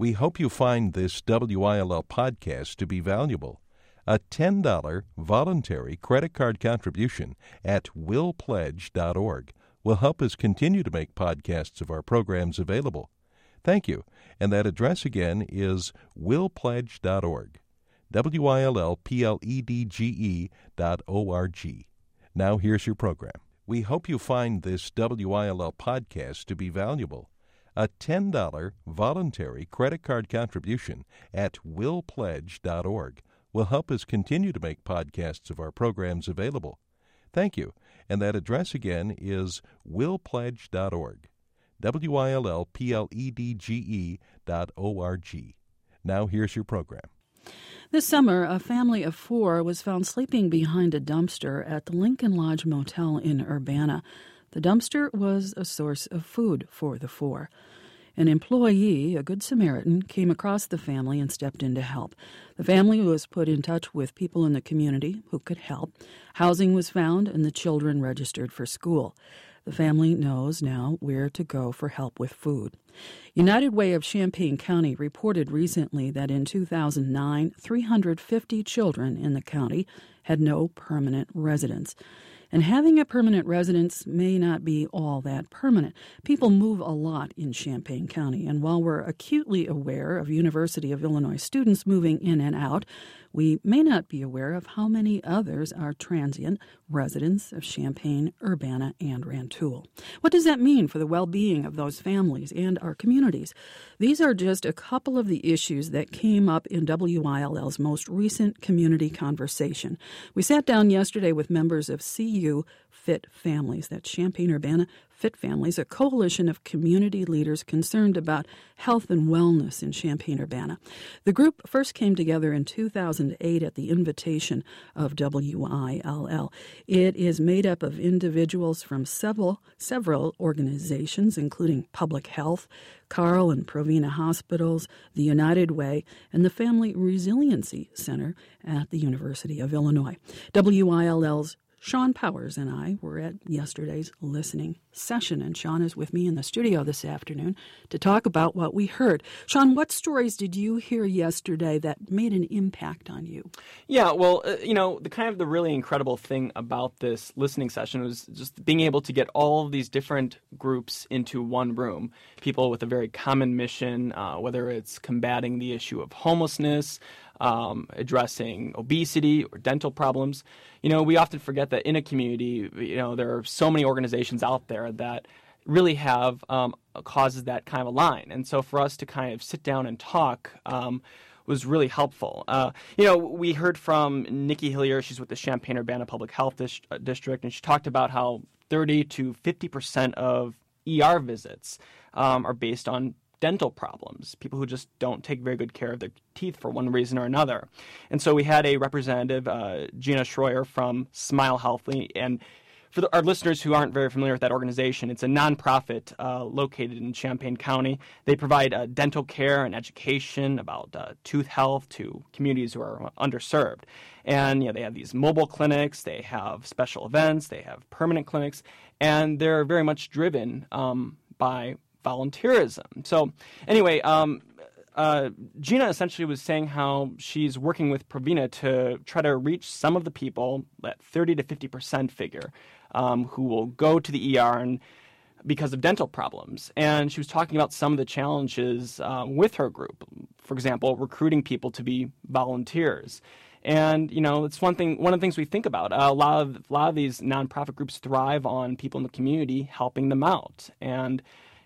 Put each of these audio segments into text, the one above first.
We hope you find this WILL podcast to be valuable. A $10 voluntary credit card contribution at willpledge.org will help us continue to make podcasts of our programs available. Thank you. And that address again is willpledge.org. WILLPLEDGE.org. Now here's your program. We hope you find this WILL podcast to be valuable. A $10 voluntary credit card contribution at willpledge.org will help us continue to make podcasts of our programs available. Thank you. And that address again is willpledge.org. WILLPLEDGE.org. Now here's your program. This summer, a family of 4 was found sleeping behind a dumpster at the Lincoln Lodge Motel in Urbana. The dumpster was a source of food for the 4. An employee, a Good Samaritan, came across the family and stepped in to help. The family was put in touch with people in the community who could help. Housing was found and the children registered for school. The family knows now where to go for help with food. United Way of Champaign County reported recently that in 2009, 350 children in the county had no permanent residence. And having a permanent residence may not be all that permanent. People move a lot in Champaign County, and while we're acutely aware of University of Illinois students moving in and out, we may not be aware of how many others are transient residents of Champaign, Urbana, and Rantoul. What does that mean for the well-being of those families and our communities? These are just a couple of the issues that came up in WILL's most recent community conversation. We sat down yesterday with members of CU Fit Families, that's Champaign-Urbana Fit Families, a coalition of community leaders concerned about health and wellness in Champaign-Urbana. The group first came together in 2008 at the invitation of WILL. It is made up of individuals from several organizations, including Public Health, Carle and Provena Hospitals, the United Way, and the Family Resiliency Center at the University of Illinois. WILL's Sean Powers and I were at yesterday's listening session, and Sean is with me in the studio this afternoon to talk about what we heard. Sean, what stories did you hear yesterday that made an impact on you? Yeah, well, the really incredible thing about this listening session was just being able to get all of these different groups into one room, people with a very common mission, whether it's combating the issue of homelessness, addressing obesity or dental problems. We often forget that in a community, there are so many organizations out there that really have causes that kind of align. And so for us to kind of sit down and talk was really helpful. We heard from Nikki Hillier. She's with the Champaign-Urbana Public Health District, and she talked about how 30 to 50% of ER visits are based on dental problems, people who just don't take very good care of their teeth for one reason or another. And so we had a representative, Gina Schroyer from Smile Healthy, and for our listeners who aren't very familiar with that organization, it's a nonprofit located in Champaign County. They provide dental care and education about tooth health to communities who are underserved. And they have these mobile clinics, they have special events, they have permanent clinics, and they're very much driven by volunteerism. So anyway, Gina essentially was saying how she's working with Provena to try to reach some of the people, that 30 to 50% figure, who will go to the ER and because of dental problems. And she was talking about some of the challenges with her group. For example, recruiting people to be volunteers. And, it's one of the things we think about. A lot of these nonprofit groups thrive on people in the community helping them out. And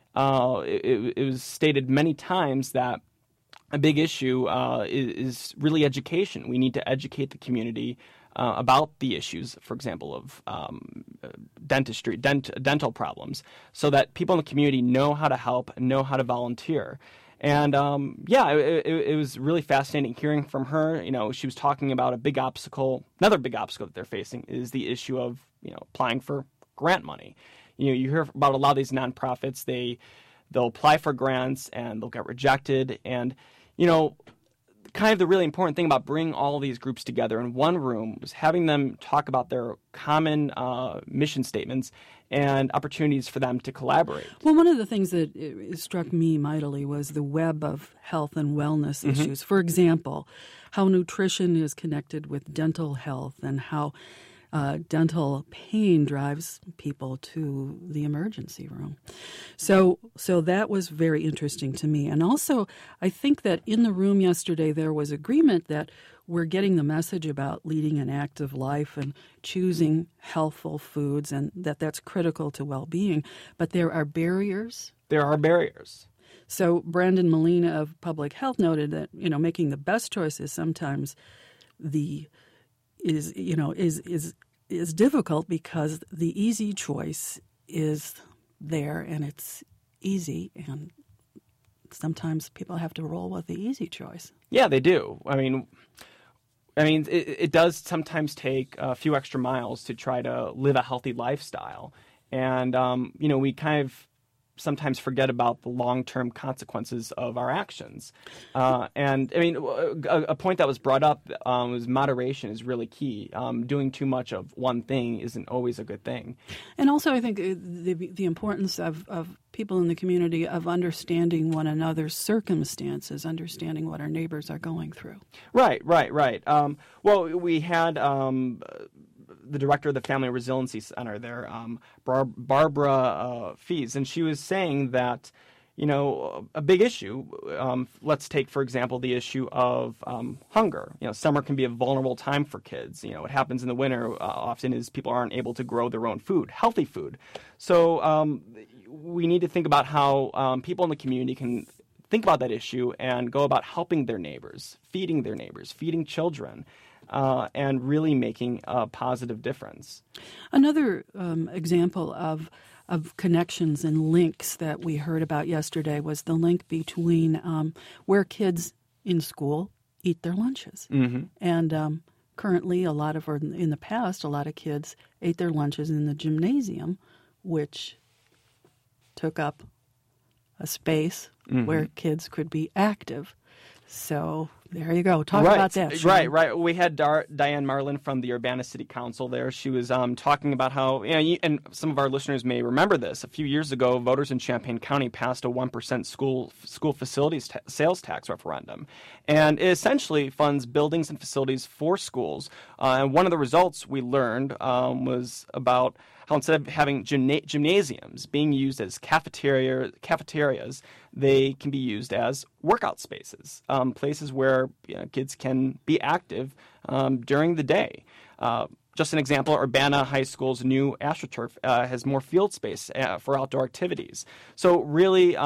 it was stated many times that a big issue is really education. We need to educate the community about the issues, for example, of dentistry, dental problems, so that people in the community know how to help, know how to volunteer. And it was really fascinating hearing from her. She was talking about another big obstacle that they're facing is the issue of applying for grant money. You hear about a lot of these nonprofits. They'll apply for grants and they'll get rejected. And kind of the really important thing about bringing all of these groups together in one room was having them talk about their common mission statements and opportunities for them to collaborate. Well, one of the things that struck me mightily was the web of health and wellness issues. For example, how nutrition is connected with dental health and how dental pain drives people to the emergency room. So that was very interesting to me. And also, I think that in the room yesterday there was agreement that we're getting the message about leading an active life and choosing healthful foods, and that's critical to well-being. But there are barriers. There are barriers. So Brandon Molina of Public Health noted that, making the best choices sometimes is difficult because the easy choice is there and it's easy, and sometimes people have to roll with the easy choice. Yeah, they do. I mean, it does sometimes take a few extra miles to try to live a healthy lifestyle, and we kind of sometimes forget about the long-term consequences of our actions. And I mean, a point that was brought up was moderation is really key. Doing too much of one thing isn't always a good thing. And also, I think the importance of people in the community of understanding one another's circumstances, understanding what our neighbors are going through. Right. Well, we had the director of the Family Resiliency Center there, Barbara Fees, and she was saying that, a big issue, let's take, for example, the issue of hunger. Summer can be a vulnerable time for kids. What happens in the winter often is people aren't able to grow their own food, healthy food. So we need to think about how people in the community can think about that issue and go about helping their neighbors, feeding children, and really making a positive difference. Another example of connections and links that we heard about yesterday was the link between where kids in school eat their lunches. Mm-hmm. And currently, in the past, a lot of kids ate their lunches in the gymnasium, which took up a space where kids could be active. So there you go. Talk about that. Sean. Right. We had Diane Marlin from the Urbana City Council there. She was talking about how, and some of our listeners may remember this. A few years ago, voters in Champaign County passed a 1% school facilities sales tax referendum. And it essentially funds buildings and facilities for schools. And one of the results we learned was about how instead of having gymnasiums being used as cafeterias, they can be used as workout spaces, places where kids can be active during the day. Just an example, Urbana High School's new AstroTurf has more field space for outdoor activities. So really,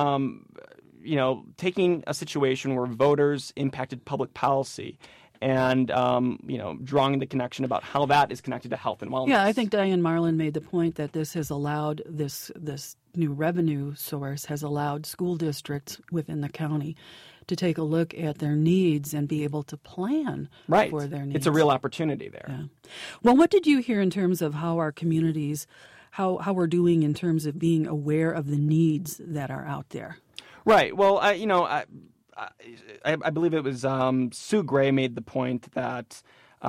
taking a situation where voters impacted public policy and, drawing the connection about how that is connected to health and wellness. Yeah, I think Diane Marlin made the point that this has allowed, this new revenue source has allowed school districts within the county to take a look at their needs and be able to plan for their needs. It's a real opportunity there. Yeah. Well, what did you hear in terms of how our communities, how we're doing in terms of being aware of the needs that are out there? Right. Well, I believe it was Sue Gray made the point that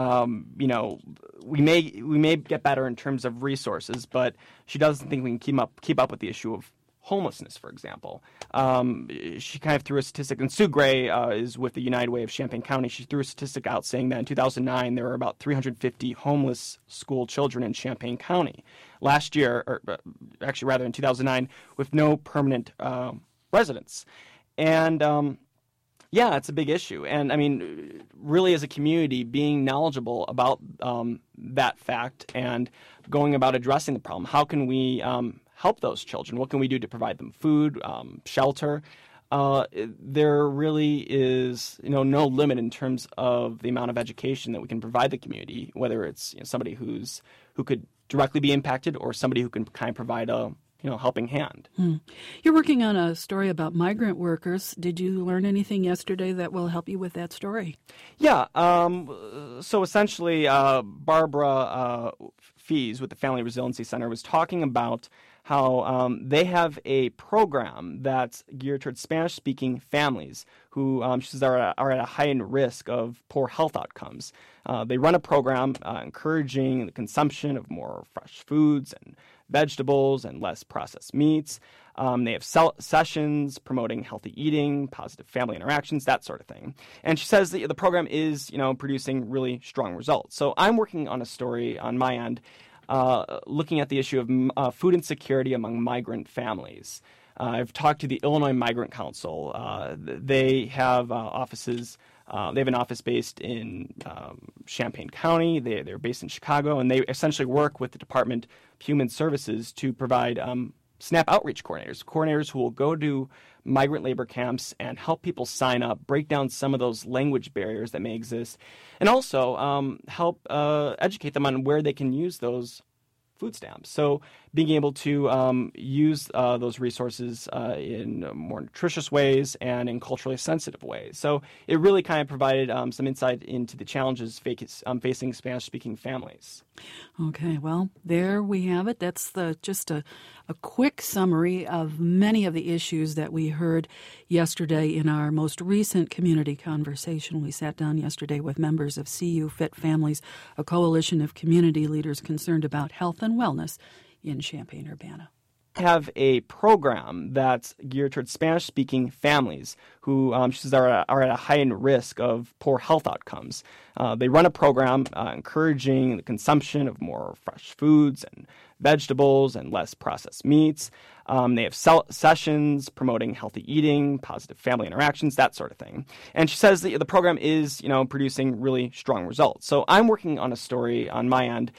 we may get better in terms of resources, but she doesn't think we can keep up with the issue of homelessness, for example. She kind of threw a statistic, and Sue Gray is with the United Way of Champaign County. She threw a statistic out saying that in 2009 there were about 350 homeless school children in Champaign County. Last year, in 2009, with no permanent residents. And yeah, it's a big issue. And I mean, really as a community, being knowledgeable about that fact and going about addressing the problem. How can we help those children? What can we do to provide them food, shelter? There really is no limit in terms of the amount of education that we can provide the community, whether it's somebody who could directly be impacted or somebody who can kind of provide a helping hand. You're working on a story about migrant workers. Did you learn anything yesterday that will help you with that story? Yeah. So essentially, Barbara Fees with the Family Resiliency Center was talking about how they have a program that's geared towards Spanish-speaking families who she says are at a heightened risk of poor health outcomes. They run a program encouraging the consumption of more fresh foods and vegetables and less processed meats. They have sessions promoting healthy eating, positive family interactions, that sort of thing. And she says that the program is, producing really strong results. So I'm working on a story on my end looking at the issue of food insecurity among migrant families. I've talked to the Illinois Migrant Council. They have offices. They have an office based in Champaign County. They're based in Chicago, and they essentially work with the Department of Human Services to provide SNAP outreach coordinators who will go to migrant labor camps and help people sign up, break down some of those language barriers that may exist, and also help educate them on where they can use those food stamps. So being able to use those resources in more nutritious ways and in culturally sensitive ways. So it really kind of provided some insight into the challenges facing Spanish-speaking families. Okay, well, there we have it. That's just a quick summary of many of the issues that we heard yesterday in our most recent community conversation. We sat down yesterday with members of CU Fit Families, a coalition of community leaders concerned about health and wellness in Champaign-Urbana. Have a program that's geared towards Spanish-speaking families who she says are at a heightened risk of poor health outcomes. They run a program encouraging the consumption of more fresh foods and vegetables and less processed meats. They have sessions promoting healthy eating, positive family interactions, that sort of thing. And she says that the program is, producing really strong results. So I'm working on a story on my end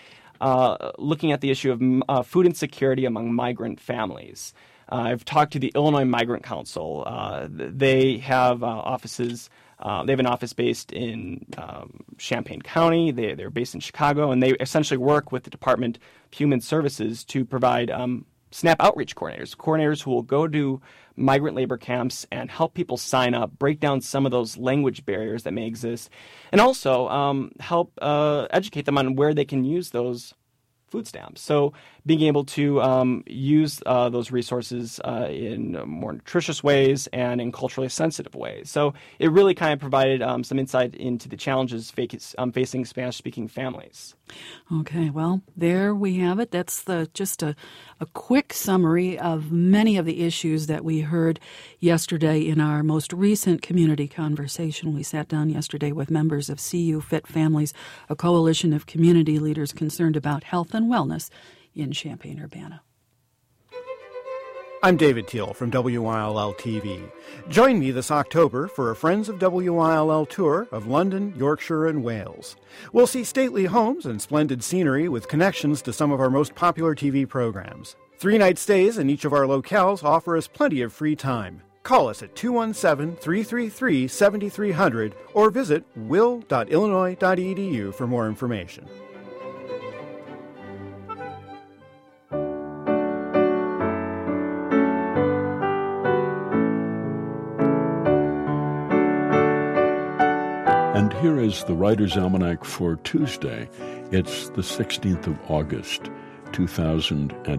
looking at the issue of food insecurity among migrant families. I've talked to the Illinois Migrant Council. They have offices. They have an office based in Champaign County. They're based in Chicago, and they essentially work with the Department of Human Services to provide SNAP outreach coordinators who will go to migrant labor camps and help people sign up, break down some of those language barriers that may exist, and also help educate them on where they can use those food stamps. So being able to use those resources in more nutritious ways and in culturally sensitive ways. So it really kind of provided some insight into the challenges facing Spanish-speaking families. Okay, well, there we have it. That's just a quick summary of many of the issues that we heard yesterday in our most recent community conversation. We sat down yesterday with members of CU Fit Families, a coalition of community leaders concerned about health and wellness in Champaign-Urbana. I'm David Teal from WILL-TV. Join me this October for a Friends of WILL tour of London, Yorkshire, and Wales. We'll see stately homes and splendid scenery with connections to some of our most popular TV programs. 3-night stays in each of our locales offer us plenty of free time. Call us at 217-333-7300 or visit will.illinois.edu for more information. And here is the Writer's Almanac for Tuesday. It's the 16th of August, 2008.